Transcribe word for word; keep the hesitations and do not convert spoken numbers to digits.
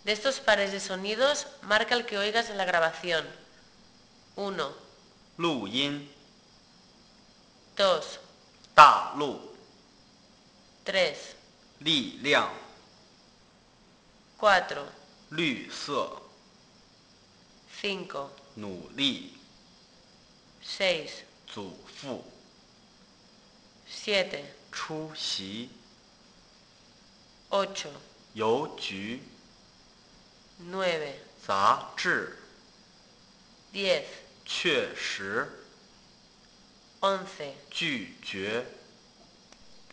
De estos pares de sonidos, marca el que oigas en la grabación. uno, 录音 dos, 大陆 tres, 力量 cuatro, 绿色 cinco, 努力 seis, 祖父 siete, 出席 ocho, 邮局 nueve, 杂志 diez, 确实 once, 拒绝